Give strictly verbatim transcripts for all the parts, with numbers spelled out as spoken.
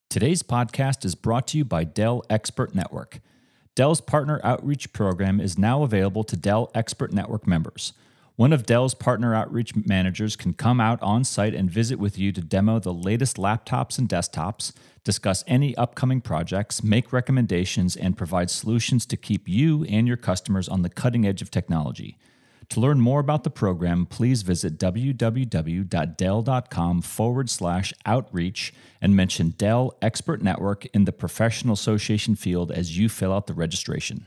Today's podcast is brought to you by Dell Expert Network. Dell's partner outreach program is now available to Dell Expert Network members. One of Dell's partner outreach managers can come out on site and visit with you to demo the latest laptops and desktops, discuss any upcoming projects, make recommendations, and provide solutions to keep you and your customers on the cutting edge of technology. To learn more about the program, please visit www.dell.com forward slash outreach and mention Dell Expert Network in the professional association field as you fill out the registration.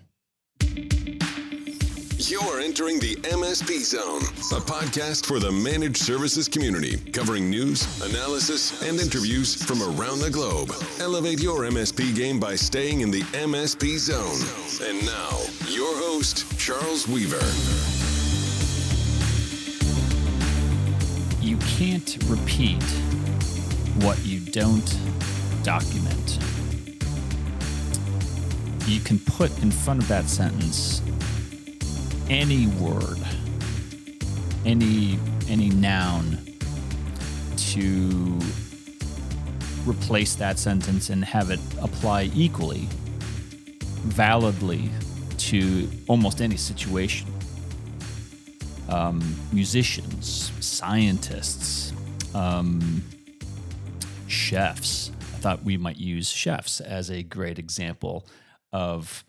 You're entering the M S P Zone, a podcast for the managed services community, covering news, analysis, and interviews from around the globe. Elevate your M S P game by staying in the M S P Zone. And now, your host, Charles Weaver. You can't repeat what you don't document. You can put in front of that sentence any word, any any noun to replace that sentence and have it apply equally, validly to almost any situation. Um, musicians, scientists, um, chefs. I thought we might use chefs as a great example of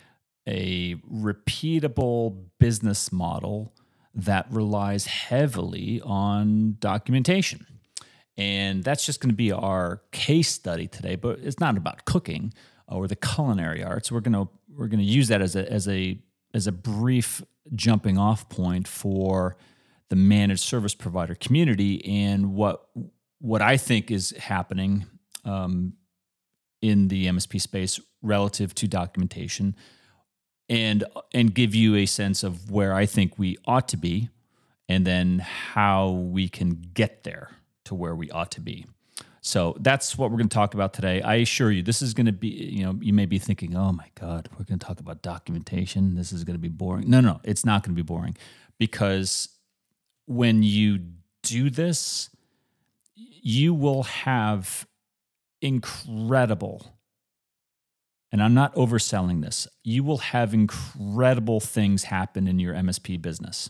a repeatable business model that relies heavily on documentation. And that's just going to be our case study today, but it's not about cooking or the culinary arts. We're going to we're going to use that as a as a as a brief jumping off point for the managed service provider community and what what I think is happening um, in the M S P space relative to documentation, and and give you a sense of where I think we ought to be, and then how we can get there to where we ought to be. So that's what we're going to talk about today. I assure you, this is going to be, you know, you may be thinking, oh my God, we're going to talk about documentation. This is going to be boring. No, no, it's not going to be boring, because when you do this, you will have incredible, and I'm not overselling this, you will have incredible things happen in your M S P business.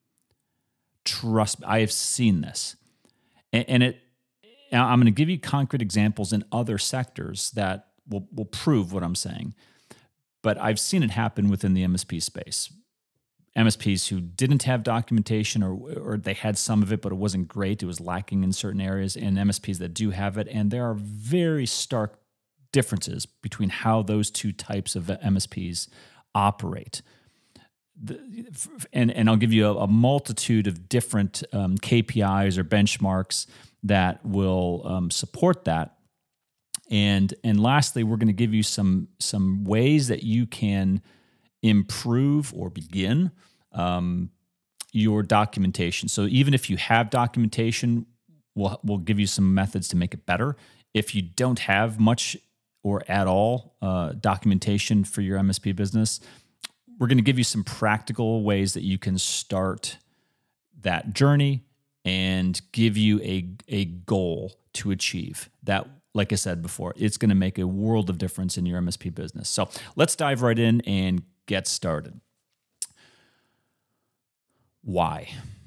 Trust me, I have seen this. And, and it, Now, I'm going to give you concrete examples in other sectors that will, will prove what I'm saying. But I've seen it happen within the M S P space. M S Ps who didn't have documentation, or, or they had some of it, but it wasn't great. It was lacking in certain areas, and M S Ps that do have it. And there are very stark differences between how those two types of M S Ps operate. The, and, and I'll give you a, a multitude of different um, K P Is or benchmarks that will um, support that. And and lastly, we're going to give you some some ways that you can improve or begin um, your documentation. So even if you have documentation, we'll we'll give you some methods to make it better. If you don't have much or at all uh, documentation for your M S P business, we're going to give you some practical ways that you can start that journey and give you a, a goal to achieve. That, like I said before, it's going to make a world of difference in your M S P business. So let's dive right in and get started. Why?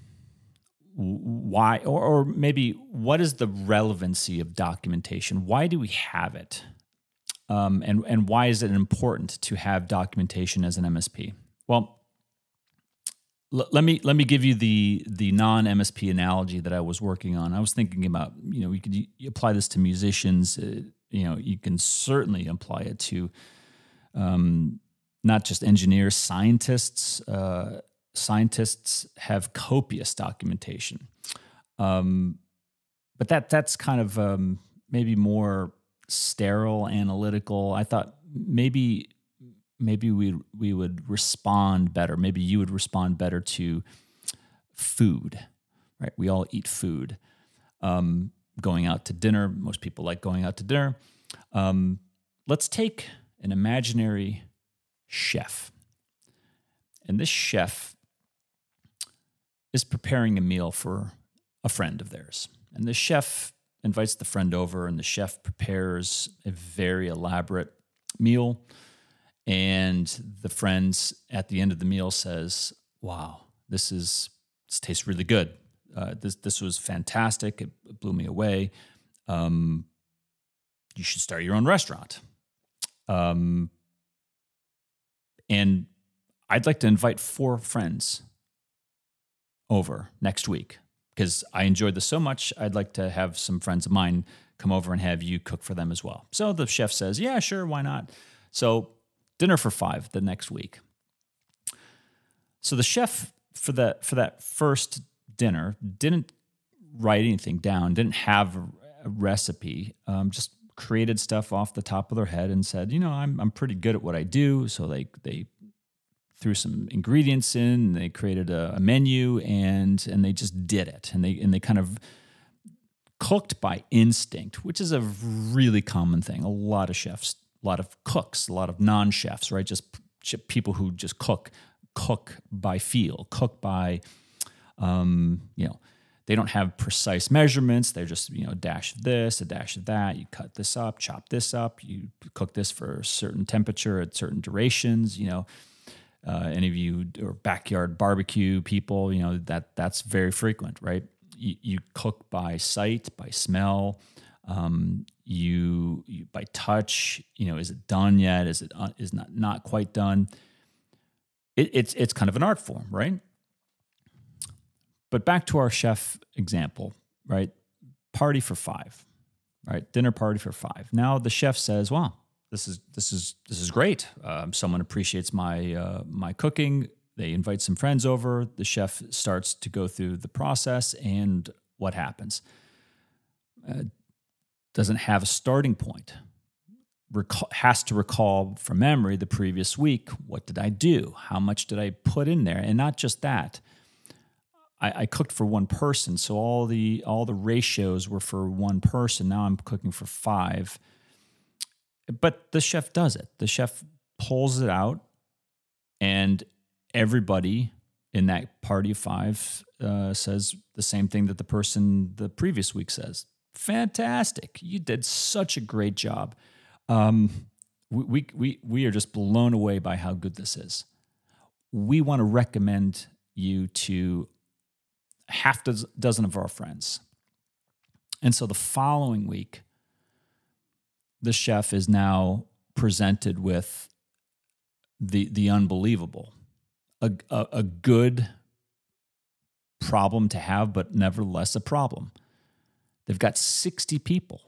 Why, or, or maybe what is the relevancy of documentation? Why do we have it? Um, and, and why is it important to have documentation as an M S P? Well, l- let me let me give you the the non-M S P analogy that I was working on. I was thinking about, you know, we could you apply this to musicians. Uh, you know, you can certainly apply it to um, not just engineers, scientists. Uh, scientists have copious documentation, um, but that that's kind of um, maybe more sterile, analytical. I thought maybe maybe we we would respond better. Maybe you would respond better to food, right? We all eat food. Um, going out to dinner, most people like going out to dinner. Um, let's take an imaginary chef, and this chef is preparing a meal for a friend of theirs, and the chef invites the friend over, and the chef prepares a very elaborate meal. And the friends at the end of the meal says, "Wow, this is this tastes really good. Uh, this this was fantastic. It, it blew me away. Um, you should start your own restaurant." Um, and I'd like to invite four friends over next week because I enjoyed this so much. I'd like to have some friends of mine come over and have you cook for them as well. So the chef says, "Yeah, sure, why not?" So dinner for five the next week. So the chef for that for that first dinner didn't write anything down, didn't have a, a recipe, um, just created stuff off the top of their head and said, you know, I'm I'm pretty good at what I do. So they they threw some ingredients in, and they created a, a menu, and and they just did it, and they and they kind of cooked by instinct, which is a really common thing. A lot of chefs, a lot of cooks, a lot of non-chefs, right? Just people who just cook, cook by feel, cook by, um, you know, they don't have precise measurements. They're just, you know, a dash of this, a dash of that. You cut this up, chop this up. You cook this for a certain temperature at certain durations. You know, uh, any of you or backyard barbecue people, you know, that that's very frequent, right? You, you cook by sight, by smell. Um, you, you by touch. You know, is it done yet? Is it uh, is not not quite done? It, it's it's kind of an art form, right? But back to our chef example, right? Party for five, right? Dinner party for five. Now the chef says, "Wow, this is this is this is great. Um, someone appreciates my uh, my cooking." They invite some friends over. The chef starts to go through the process, and what happens? Uh, doesn't have a starting point. Recall, has to recall from memory the previous week. What did I do? How much did I put in there? And not just that. I, I cooked for one person, so all the all the ratios were for one person. Now I'm cooking for five. But the chef does it. The chef pulls it out, and everybody in that party of five uh, says the same thing that the person the previous week says. Fantastic! You did such a great job. Um, we, we we we are just blown away by how good this is. We want to recommend you to half dozen, dozen of our friends. And so the following week, the chef is now presented with the the unbelievable, a, a, a good problem to have, but nevertheless a problem. They've got sixty people.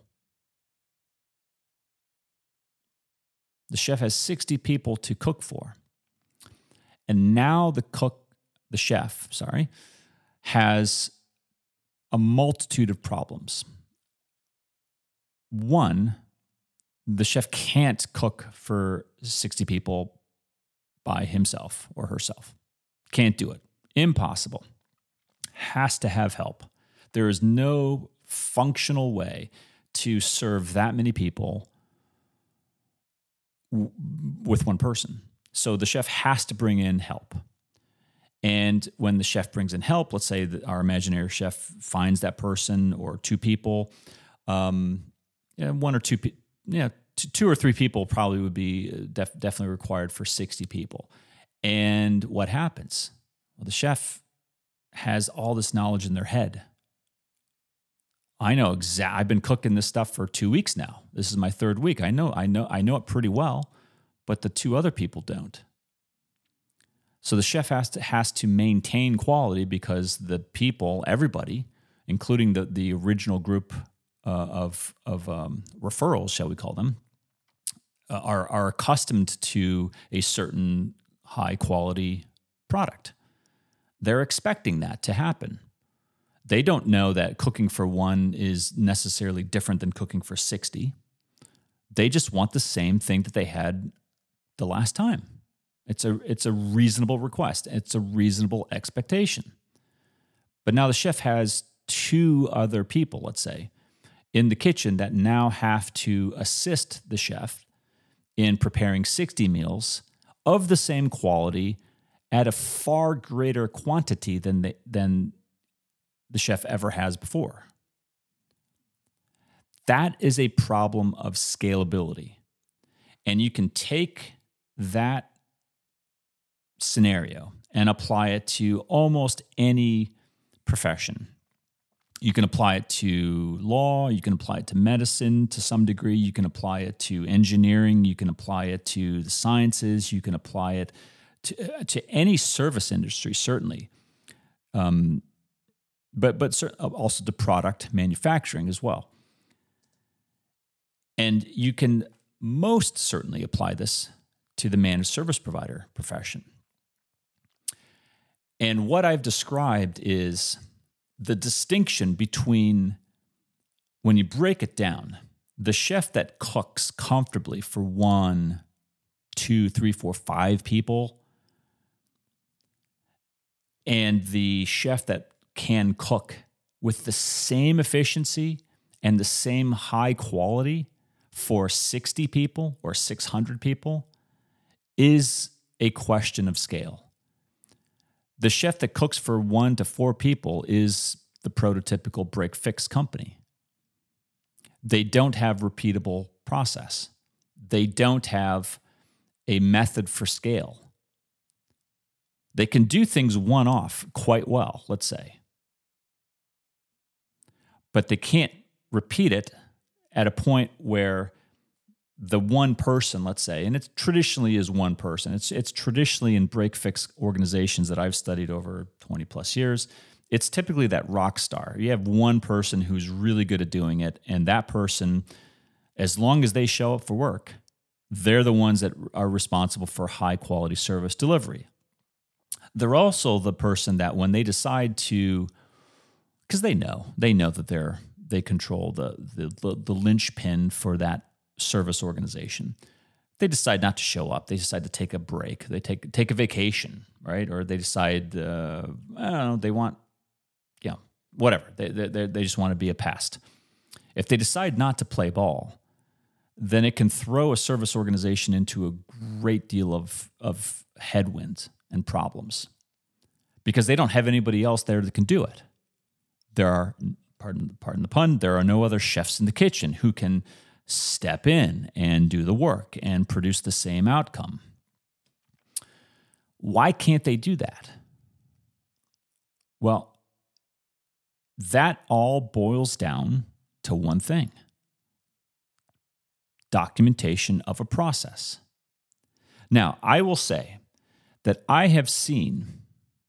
The chef has sixty people to cook for. And now the cook, the chef, sorry, has a multitude of problems. One, the chef can't cook for sixty people by himself or herself. Can't do it. Impossible. Has to have help. There is no functional way to serve that many people w- with one person. So the chef has to bring in help. And when the chef brings in help, let's say that our imaginary chef finds that person or two people, um, yeah, one or two, pe- yeah, t- two or three people probably would be def- definitely required for sixty people. And what happens? Well, the chef has all this knowledge in their head. I know exactly. I've been cooking this stuff for two weeks now. This is my third week. I know, I know, I know it pretty well, but the two other people don't. So the chef has to has to maintain quality because the people, everybody, including the the original group uh, of of um, referrals, shall we call them, uh, are are accustomed to a certain high quality product. They're expecting that to happen. They don't know that cooking for one is necessarily different than cooking for sixty. They just want the same thing that they had the last time. It's a it's a reasonable request. It's a reasonable expectation. But now the chef has two other people, let's say, in the kitchen that now have to assist the chef in preparing sixty meals of the same quality at a far greater quantity than the, than the chef ever has before. That is a problem of scalability. And you can take that scenario and apply it to almost any profession. You can apply it to law, you can apply it to medicine to some degree, you can apply it to engineering, you can apply it to the sciences, you can apply it to, to any service industry, certainly. Um, but but also to product manufacturing as well. And you can most certainly apply this to the managed service provider profession. And what I've described is the distinction between, when you break it down, the chef that cooks comfortably for one, two, three, four, five people, and the chef that can cook with the same efficiency and the same high quality for sixty people or six hundred people is a question of scale. The chef that cooks for one to four people is the prototypical break-fix company. They don't have repeatable process. They don't have a method for scale. They can do things one-off quite well, let's say. But they can't repeat it at a point where the one person, let's say, and it traditionally is one person. It's it's traditionally in break-fix organizations that I've studied over twenty plus years. It's typically that rock star. You have one person who's really good at doing it, and that person, as long as they show up for work, they're the ones that are responsible for high-quality service delivery. They're also the person that when they decide to, because they know, they know that they're they control the the the, the linchpin for that service organization. They decide not to show up. They decide to take a break. They take take a vacation, right? Or they decide, uh, I don't know, they want, you know, whatever. They, they they just want to be a pest. If they decide not to play ball, then it can throw a service organization into a great deal of of headwinds and problems because they don't have anybody else there that can do it. There are, pardon pardon the pun, there are no other chefs in the kitchen who can step in and do the work and produce the same outcome. Why can't they do that? Well, that all boils down to one thing: documentation of a process. Now, I will say that I have seen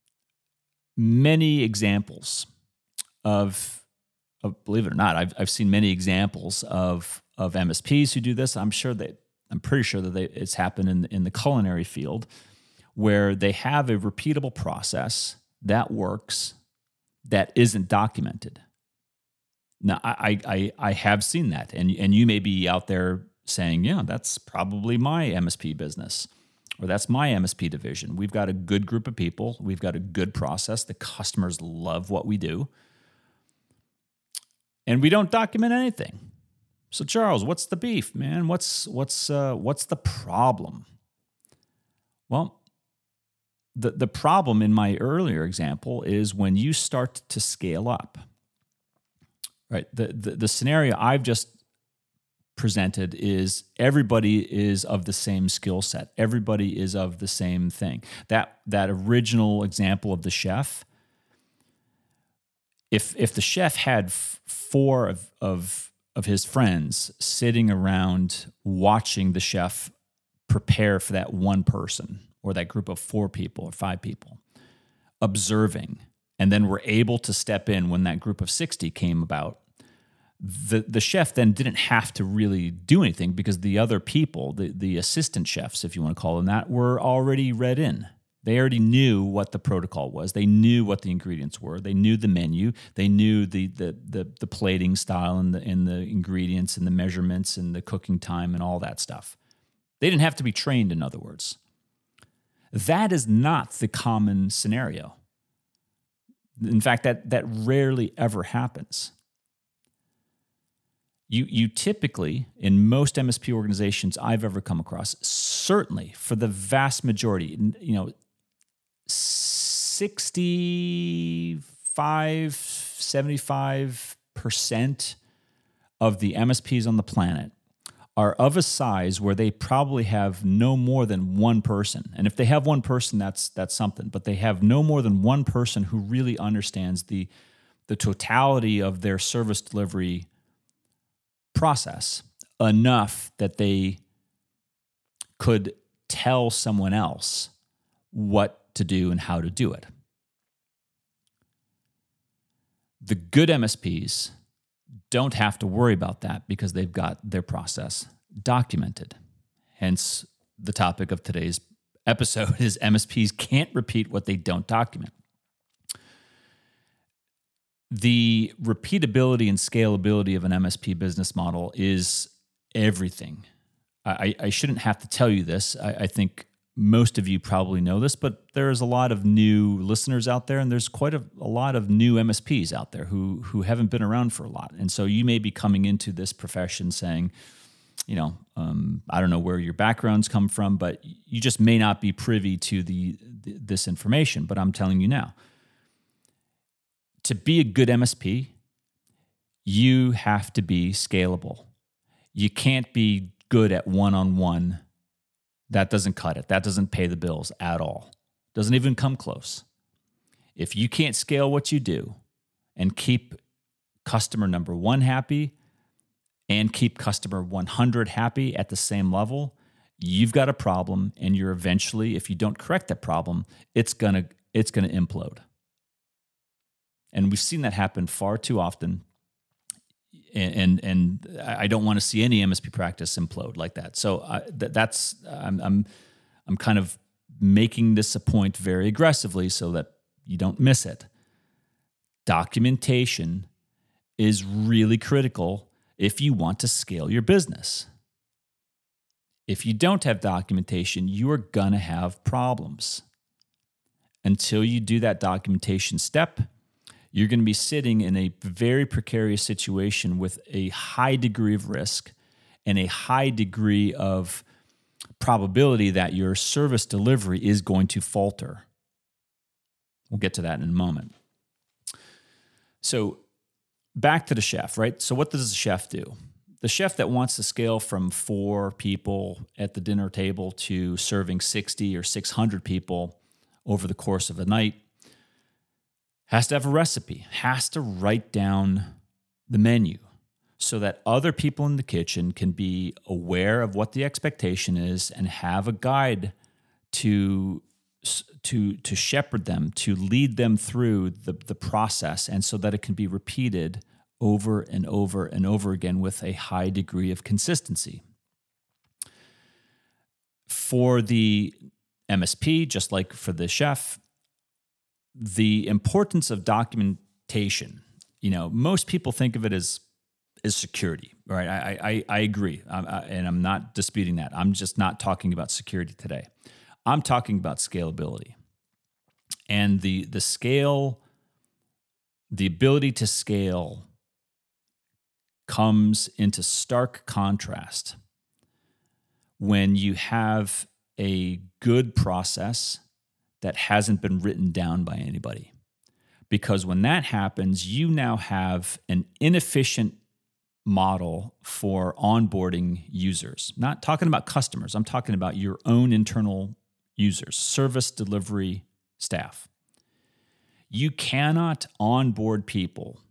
many examples of, of believe it or not, I've I've seen many examples of of M S Ps who do this. I'm sure that I'm pretty sure that they, it's happened in in the culinary field, where they have a repeatable process that works that isn't documented. Now, I I I have seen that, and and you may be out there saying, yeah, that's probably my M S P business, or that's my M S P division. We've got a good group of people. We've got a good process. The customers love what we do, and we don't document anything. So, Charles, what's the beef, man? What's what's uh, what's the problem? Well, the the problem in my earlier example is when you start to scale up. Right. The the, the scenario I've just presented is everybody is of the same skill set. Everybody is of the same thing. That that original example of the chef. If if the chef had f- four of of of his friends sitting around watching the chef prepare for that one person or that group of four people or five people, observing, and then were able to step in when that group of sixty came about, the the chef then didn't have to really do anything because the other people, the, the assistant chefs, if you want to call them that, were already read in. They already knew what the protocol was. They knew what the ingredients were. They knew the menu. They knew the the the, the plating style and the, and the ingredients and the measurements and the cooking time and all that stuff. They didn't have to be trained, in other words. That is not the common scenario. In fact, that that rarely ever happens. You you typically, in most M S P organizations I've ever come across, certainly for the vast majority, you know, sixty-five, seventy-five percent of the M S Ps on the planet are of a size where they probably have no more than one person. And if they have one person, that's that's something. But they have no more than one person who really understands the, the totality of their service delivery process enough that they could tell someone else what to do and how to do it. The good M S Ps don't have to worry about that because they've got their process documented. Hence, the topic of today's episode is M S Ps can't repeat what they don't document. The repeatability and scalability of an M S P business model is everything. I, I shouldn't have to tell you this. I, I think most of you probably know this, but there's a lot of new listeners out there, and there's quite a, a lot of new M S Ps out there who who haven't been around for a lot. And so you may be coming into this profession saying, you know, um, I don't know where your backgrounds come from, but you just may not be privy to the, the this information. But I'm telling you now, to be a good M S P, you have to be scalable. You can't be good at one-on-one. That doesn't cut it. That doesn't pay the bills at all. Doesn't even come close. If you can't scale what you do and keep customer number one happy and keep customer one hundred happy at the same level, you've got a problem, and you're eventually, if you don't correct that problem, it's gonna it's gonna implode. And we've seen that happen far too often. And, and and I don't want to see any M S P practice implode like that. So I, th- that's I'm I'm I'm kind of making this a point very aggressively so that you don't miss it. Documentation is really critical if you want to scale your business. If you don't have documentation, you are gonna have problems. Until you do that documentation step, you're going to be sitting in a very precarious situation with a high degree of risk and a high degree of probability that your service delivery is going to falter. We'll get to that in a moment. So back to the chef, right? So what does the chef do? The chef that wants to scale from four people at the dinner table to serving sixty or six hundred people over the course of a night has to have a recipe, has to write down the menu so that other people in the kitchen can be aware of what the expectation is and have a guide to, to, to shepherd them, to lead them through the, the process, and so that it can be repeated over and over and over again with a high degree of consistency. For the M S P, just like for the chef, the importance of documentation, you know, most people think of it as as security, right? I I, I agree, I, I, and I'm not disputing that. I'm just not talking about security today. I'm talking about scalability, and the the scale, the ability to scale, comes into stark contrast when you have a good process that hasn't been written down by anybody. Because when that happens, you now have an inefficient model for onboarding users. Not talking about customers, I'm talking about your own internal users, service delivery staff. You cannot onboard people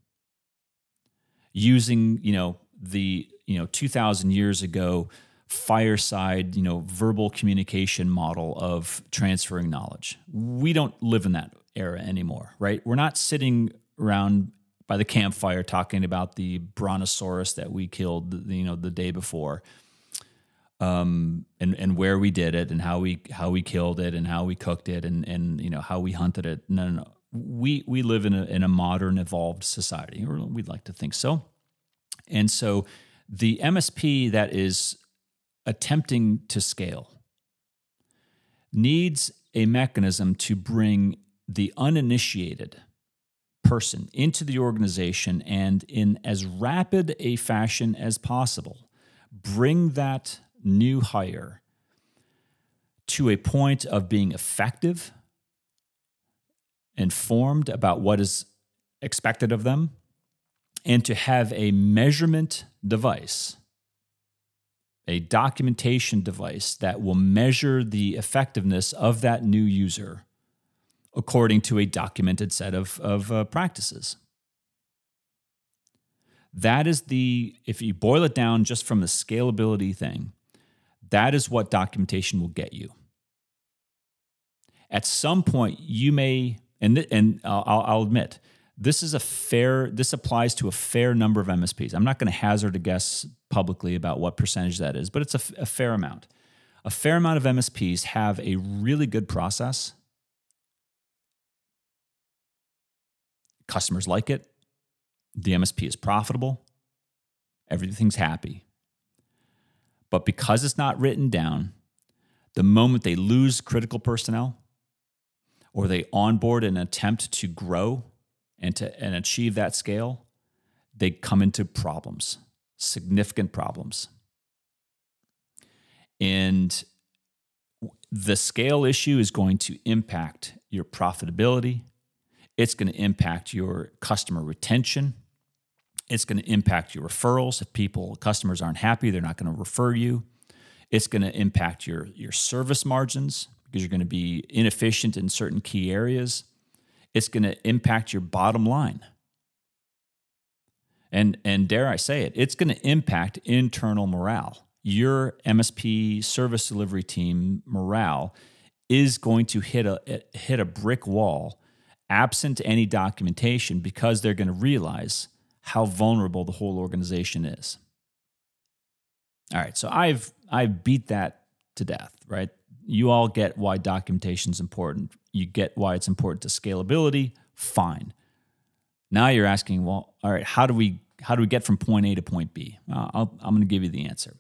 using, you know, the, you know, two thousand years ago fireside, you know, verbal communication model of transferring knowledge. We don't live in that era anymore, right? We're not sitting around by the campfire talking about the brontosaurus that we killed, you know, the day before, um, and and where we did it and how we how we killed it and how we cooked it and and you know how we hunted it. No, no, no. We we live in a in a modern, evolved society, or we'd like to think so. And so, the M S P that is attempting to scale needs a mechanism to bring the uninitiated person into the organization and in as rapid a fashion as possible, bring that new hire to a point of being effective, informed about what is expected of them, and to have a measurement device, a documentation device that will measure the effectiveness of that new user according to a documented set of, of uh, practices. That is the, if you boil it down just from the scalability thing, that is what documentation will get you. At some point, you may, and th- and I'll, I'll admit, this is a fair, this applies to a fair number of M S Ps. I'm not going to hazard a guess publicly about what percentage that is, but it's a, f- a fair amount. A fair amount of M S Ps have a really good process. Customers like it. The M S P is profitable. Everything's happy. But because it's not written down, the moment they lose critical personnel or they onboard an attempt to grow and to and achieve that scale, they come into problems, significant problems. And the scale issue is going to impact your profitability. It's going to impact your customer retention. It's going to impact your referrals. If people, customers aren't happy, they're not going to refer you. It's going to impact your, your service margins because you're going to be inefficient in certain key areas. It's going to impact your bottom line. And, and dare I say it, it's going to impact internal morale. Your M S P service delivery team morale is going to hit a hit a brick wall absent any documentation because they're going to realize how vulnerable the whole organization is. All right, so I've I've beat that to death, right? You all get why documentation is important. You get why it's important to scalability. Fine. Now you're asking, well, all right, how do we how do we get from point A to point B? Uh, I'll, I'm going to give you the answer.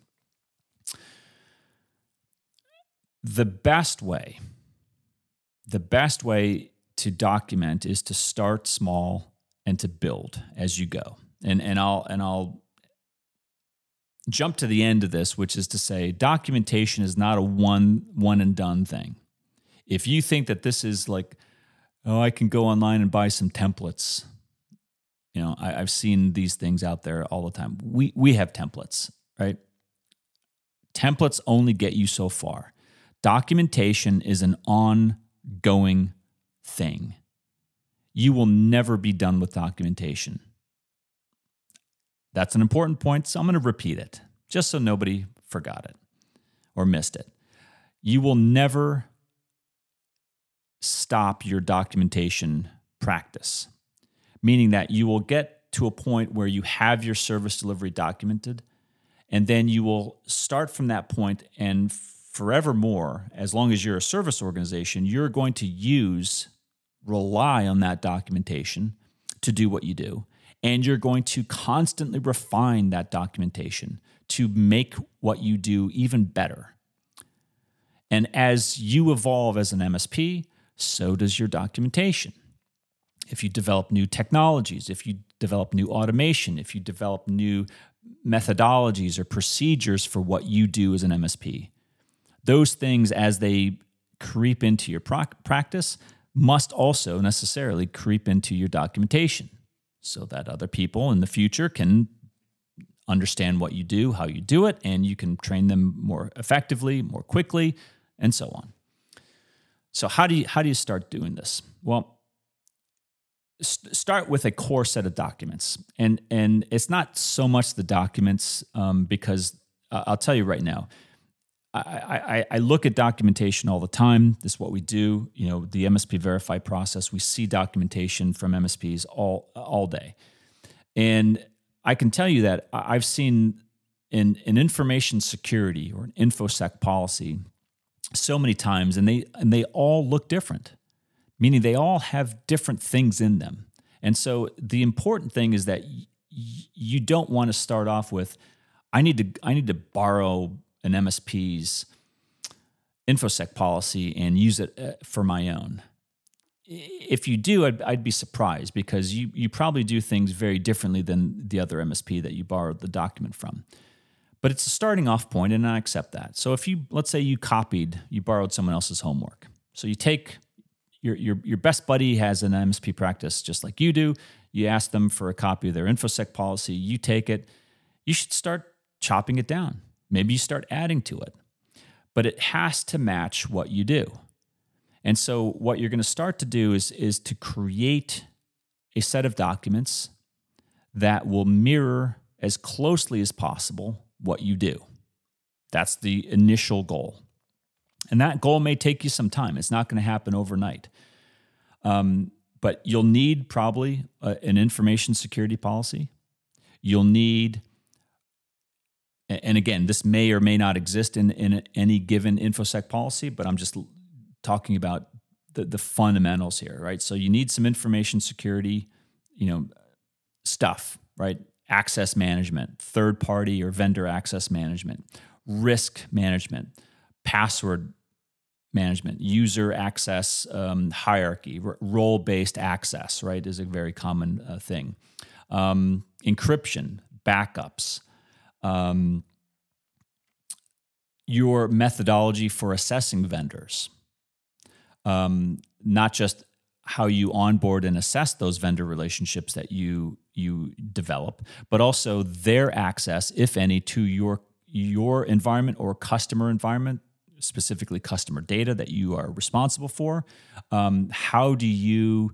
The best way, the best way to document is to start small and to build as you go. And and I'll and I'll jump to the end of this, which is to say documentation is not a one one and done thing. If you think that this is like, oh, I can go online and buy some templates. You know, I, I've seen these things out there all the time. We we have templates, right? Templates only get you so far. Documentation is an ongoing thing. You will never be done with documentation. That's an important point, so I'm going to repeat it, just so nobody forgot it or missed it. You will never stop your documentation practice, meaning that you will get to a point where you have your service delivery documented, and then you will start from that point and forevermore, as long as you're a service organization, you're going to use, rely on that documentation to do what you do. And you're going to constantly refine that documentation to make what you do even better. And as you evolve as an M S P, so does your documentation. If you develop new technologies, if you develop new automation, if you develop new methodologies or procedures for what you do as an M S P, those things, as they creep into your pro- practice, must also necessarily creep into your documentation so that other people in the future can understand what you do, how you do it, and you can train them more effectively, more quickly, and so on. So how do you how do you start doing this? Well, st- start with a core set of documents, and and it's not so much the documents um, because uh, I'll tell you right now. I, I, I look at documentation all the time. This is what we do. You know, the M S P Verify process, we see documentation from M S Ps all all day. And I can tell you that I've seen in an information security or an InfoSec policy so many times, and they and they all look different, meaning they all have different things in them. And so the important thing is that y- you don't want to start off with, I need to I need to borrow an M S P's InfoSec policy and use it for my own. If you do, I'd, I'd be surprised because you you probably do things very differently than the other M S P that you borrowed the document from. But it's a starting off point, and I accept that. So if you, let's say you copied, you borrowed someone else's homework. So you take, your your your best buddy has an M S P practice just like you do. You ask them for a copy of their InfoSec policy. You take it. You should start chopping it down. Maybe you start adding to it. But it has to match what you do. And so what you're going to start to do is, is to create a set of documents that will mirror as closely as possible what you do. That's the initial goal. And that goal may take you some time. It's not going to happen overnight. Um, but you'll need probably a, an information security policy. You'll need, and again, this may or may not exist in, in any given InfoSec policy, but I'm just talking about the, the fundamentals here, right? So you need some information security, you know, stuff, right? Access management, third-party or vendor access management, risk management, password management, user access um, hierarchy, r- role-based access, right, is a very common uh, thing. Um, encryption, backups, um, your methodology for assessing vendors, um, not just how you onboard and assess those vendor relationships that you you develop, but also their access, if any, to your your environment or customer environment, specifically customer data that you are responsible for. Um, how do you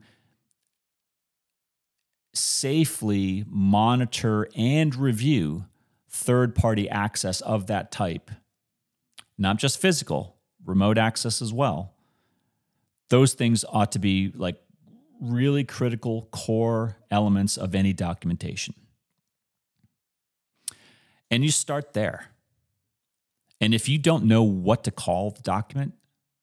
safely monitor and review third-party access of that type? Not just physical, remote access as well. Those things ought to be like really critical core elements of any documentation. And you start there. And if you don't know what to call the document,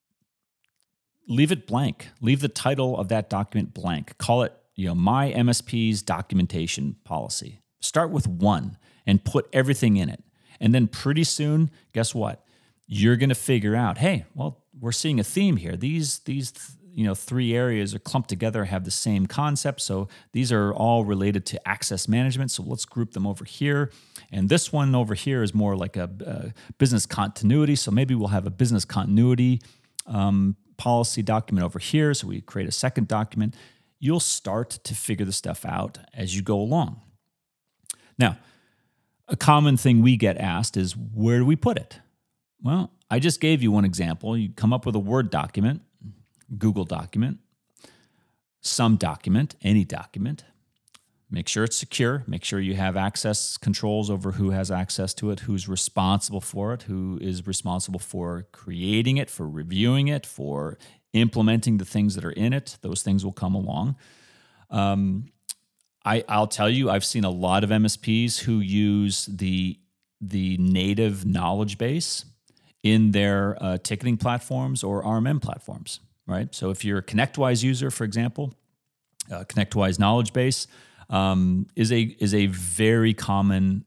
leave it blank. Leave the title of that document blank. Call it, you know, my M S P's documentation policy. Start with one and put everything in it. And then pretty soon, guess what? You're going to figure out, hey, well, we're seeing a theme here. These, these, you know, three areas are clumped together, have the same concept. So these are all related to access management. So let's group them over here. And this one over here is more like a, a business continuity. So maybe we'll have a business continuity um, policy document over here. So we create a second document. You'll start to figure the stuff out as you go along. Now, a common thing we get asked is, where do we put it? Well, I just gave you one example. You come up with a Word document, Google document, some document, any document. Make sure it's secure. Make sure you have access controls over who has access to it, who's responsible for it, who is responsible for creating it, for reviewing it, for implementing the things that are in it. Those things will come along. Um, I, I'll tell you, I've seen a lot of M S Ps who use the, the native knowledge base in their uh, ticketing platforms or R M M platforms, right? So if you're a ConnectWise user, for example, uh, ConnectWise knowledge base um, is a is a very common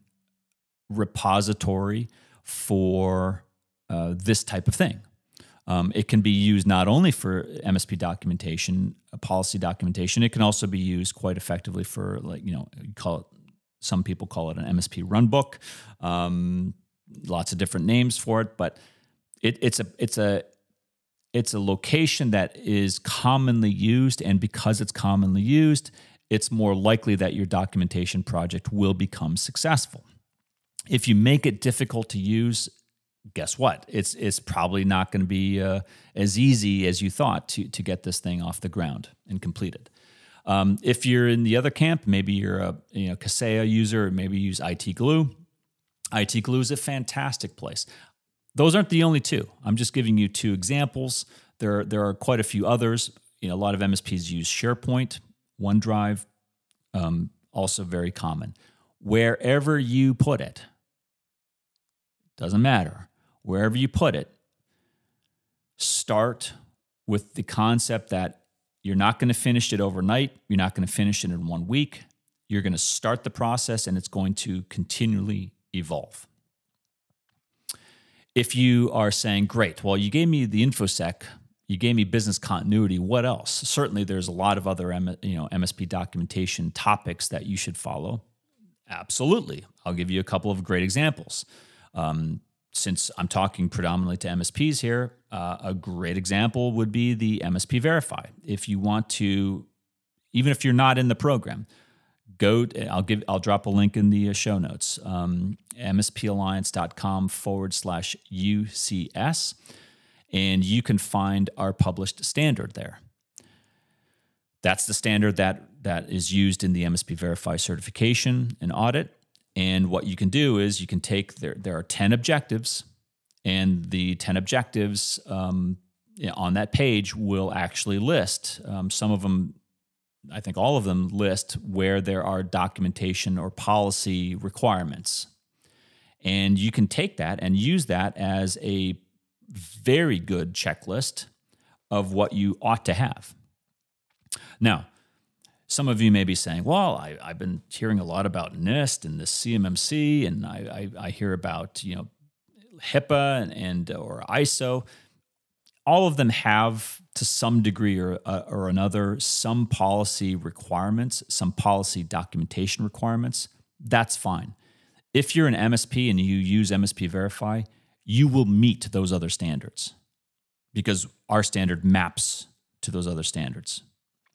repository for uh, this type of thing. Um, it can be used not only for M S P documentation, uh, policy documentation. It can also be used quite effectively for, like, you know, you call it. Some people call it an M S P runbook. Um, Lots of different names for it, but it, it's a it's a it's a location that is commonly used, and because it's commonly used, it's more likely that your documentation project will become successful. If you make it difficult to use, guess what? It's it's probably not going to be uh, as easy as you thought to to get this thing off the ground and completed. Um, if you're in the other camp, maybe you're a you know Kaseya user, or maybe you use I T Glue. I T Glue is a fantastic place. Those aren't the only two. I'm just giving you two examples. There, there are quite a few others. You know, a lot of M S Ps use SharePoint, OneDrive, um, also very common. Wherever you put it, doesn't matter. Wherever you put it, start with the concept that you're not going to finish it overnight. You're not going to finish it in one week. You're going to start the process, and it's going to continually evolve. If you are saying, great, well, you gave me the InfoSec, you gave me business continuity, what else? Certainly there's a lot of other M, you know, M S P documentation topics that you should follow. Absolutely. I'll give you a couple of great examples. Um, since I'm talking predominantly to M S Ps here, uh, a great example would be the M S P Verify. If you want to even if you're not in the program, go. To, I'll give. I'll drop a link in the show notes. Um, msplines.com forward slash UCS, and you can find our published standard there. That's the standard that that is used in the M S P Verify certification and audit. And what you can do is you can take there. There are ten objectives, and the ten objectives um, on that page will actually list um, some of them. I think all of them list where there are documentation or policy requirements. And you can take that and use that as a very good checklist of what you ought to have. Now, some of you may be saying, well, I, I've been hearing a lot about NIST and the C M M C, and I, I, I hear about, you know, HIPAA and, and or I S O. All of them have, to some degree or, uh, or another, some policy requirements, some policy documentation requirements. That's fine. If you're an M S P and you use M S P Verify, you will meet those other standards because our standard maps to those other standards.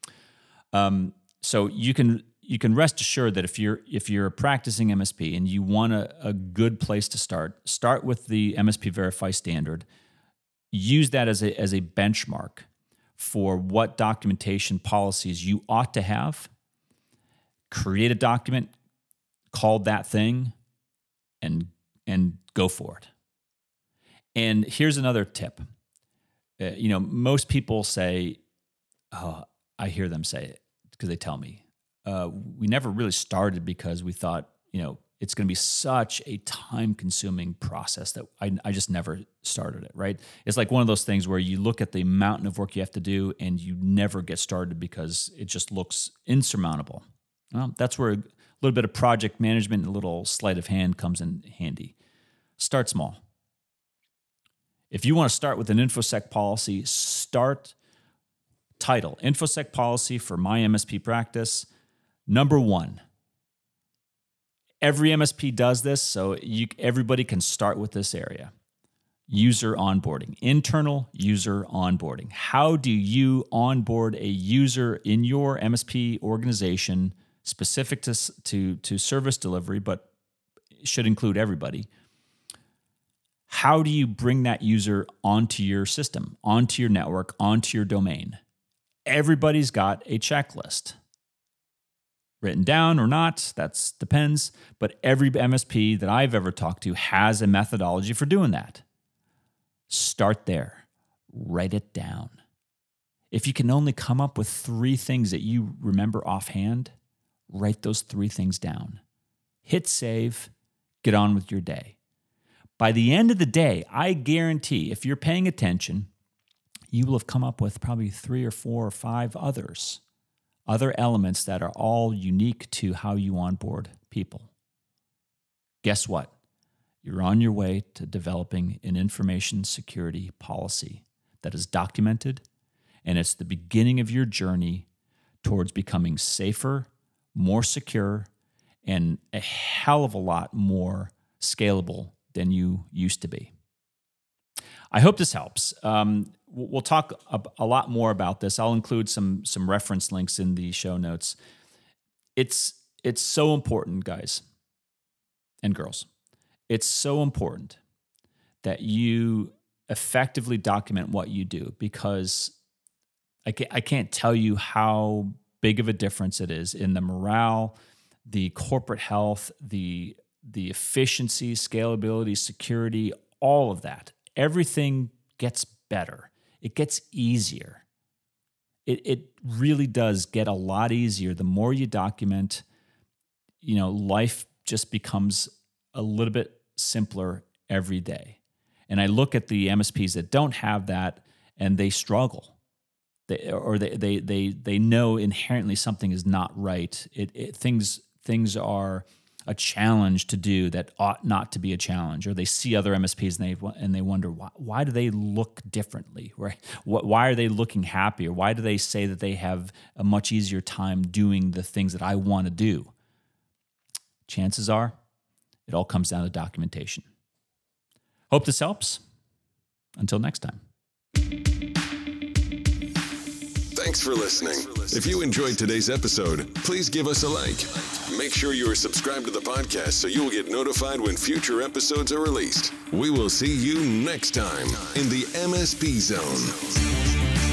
Um, so you can you can rest assured that if you're if you're a practicing M S P and you want a, a good place to start, start with the M S P Verify standard. Use that as a as a benchmark for what documentation policies you ought to have. Create a document called that thing, and and go for it. And here's another tip. Uh, you know, most people say, oh, I hear them say it because they tell me, uh, we never really started because we thought, you know, it's going to be such a time-consuming process that I, I just never started it, right? It's like one of those things where you look at the mountain of work you have to do and you never get started because it just looks insurmountable. Well, that's where a little bit of project management and a little sleight of hand comes in handy. Start small. If you want to start with an InfoSec policy, start title, InfoSec policy for my M S P practice, number one. Every M S P does this, so you, everybody can start with this area. User onboarding, internal user onboarding. How do you onboard a user in your M S P organization specific to, to, to service delivery, but should include everybody? How do you bring that user onto your system, onto your network, onto your domain? Everybody's got a checklist. Written down or not, that depends. But every M S P that I've ever talked to has a methodology for doing that. Start there. Write it down. If you can only come up with three things that you remember offhand, write those three things down. Hit save, get on with your day. By the end of the day, I guarantee if you're paying attention, you will have come up with probably three or four or five others. Other elements that are all unique to how you onboard people. Guess what? You're on your way to developing an information security policy that is documented, and it's the beginning of your journey towards becoming safer, more secure, and a hell of a lot more scalable than you used to be. I hope this helps. Um, we'll talk a, a lot more about this. I'll include some some reference links in the show notes. It's it's so important, guys and girls. It's so important that you effectively document what you do, because I can't, I can't tell you how big of a difference it is in the morale, the corporate health, the the efficiency, scalability, security, all of that. Everything gets better. It gets easier. It it really does get a lot easier. The more you document, you know, life just becomes a little bit simpler every day. And I look at the M S Ps that don't have that, and they struggle. They, or they they they they know inherently something is not right. It, it things things are a challenge to do that ought not to be a challenge, or they see other M S Ps and they and they wonder why why do they look differently? Right? Why are they looking happier? Why do they say that they have a much easier time doing the things that I want to do? Chances are, it all comes down to documentation. Hope this helps. Until next time. Thanks for listening. If you enjoyed today's episode, please give us a like. Make sure you are subscribed to the podcast so you will get notified when future episodes are released. We will see you next time in the M S P Zone.